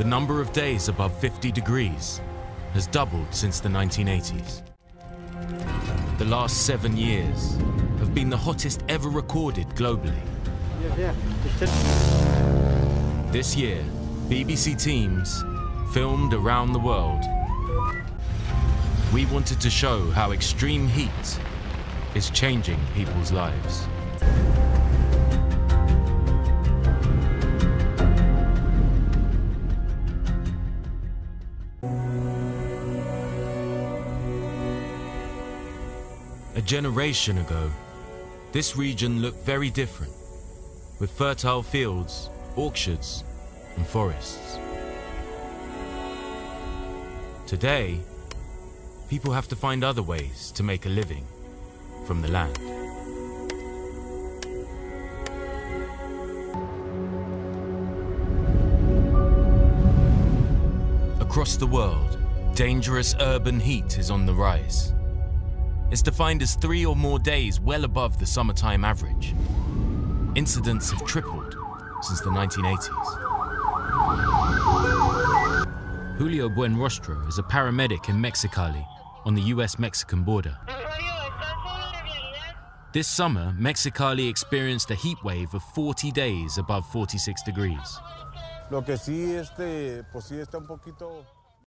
The number of days above 50 degrees has doubled since the 1980s. The last 7 years have been the hottest ever recorded globally. This year, BBC teams filmed around the world. We wanted to show how extreme heat is changing people's lives. A generation ago, this region looked very different, with fertile fields, orchards, and forests. Today, people have to find other ways to make a living from the land. Across the world, dangerous urban heat is on the rise. It's defined as 3 or more days well above the summertime average. Incidents have tripled since the 1980s. Julio Buenrostro is a paramedic in Mexicali on the US-Mexican border. This summer, Mexicali experienced a heat wave of 40 days above 46 degrees. Lo que sí, pues sí está un poquito